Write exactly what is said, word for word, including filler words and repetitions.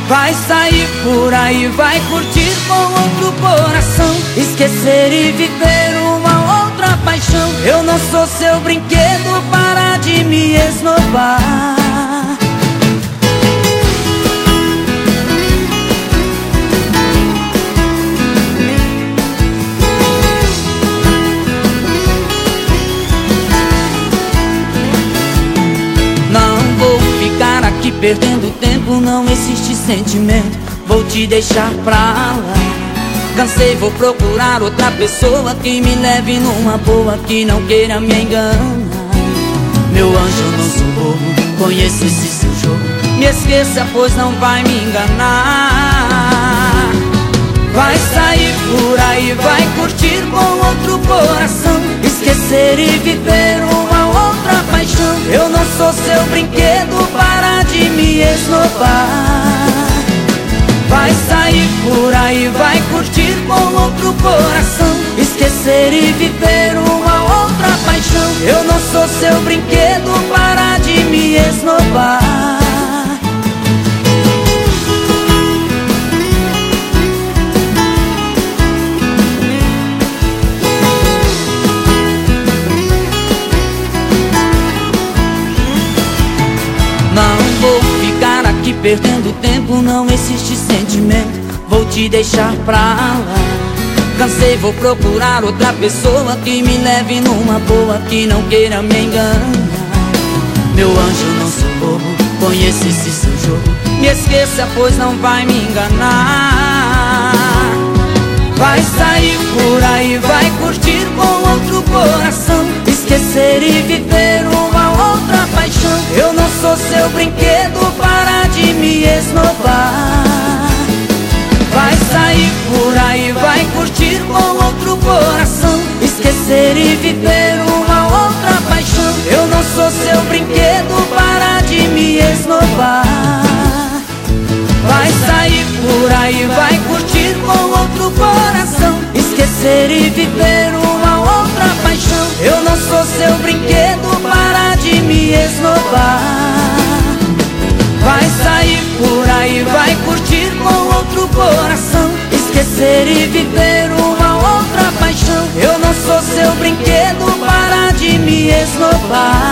Vai sair por aí, vai curtir com outro coração, esquecer e viver uma outra paixão. Eu não sou seu brinquedo, para de me esnobar. Que perdendo tempo, não existe sentimento. Vou te deixar pra lá. Cansei, vou procurar outra pessoa que me leve numa boa, que não queira me enganar. Meu anjo, eu não sou bobo, conheço esse seu jogo. Me esqueça, pois não vai me enganar. Vai sair por aí, vai curtir com outro coração, esquecer e viver uma outra paixão. Eu não sou seu brinquedo, para de me esnobar. Vai sair por aí, vai curtir com outro coração, esquecer e viver uma outra paixão. Eu não sou seu brinquedo, para de me esnobar. Não vou ficar aqui perdendo tempo, não existe sentimento. Vou te deixar pra lá. Cansei, vou procurar outra pessoa que me leve numa boa, que não queira me enganar. Meu anjo, eu não sou bobo, conheço esse seu jogo. Me esqueça, pois não vai me enganar. Vai sair por aí, vai curtir com outro coração, esquecer e viver uma outra paixão. Eu não sou seu brinquedo, para de me esnobar. Vai sair por aí, vai curtir com outro coração, esquecer e viver uma outra paixão. Eu não sou seu brinquedo, para de me esnobar. Vai sair por aí, vai curtir com outro coração, esquecer e viver uma outra paixão. Eu não sou seu brinquedo, para de me esnobar. Vai sair por aí, vai curtir com outro coração, esquecer e viver uma outra paixão. Eu não sou seu brinquedo, para de me esnobar.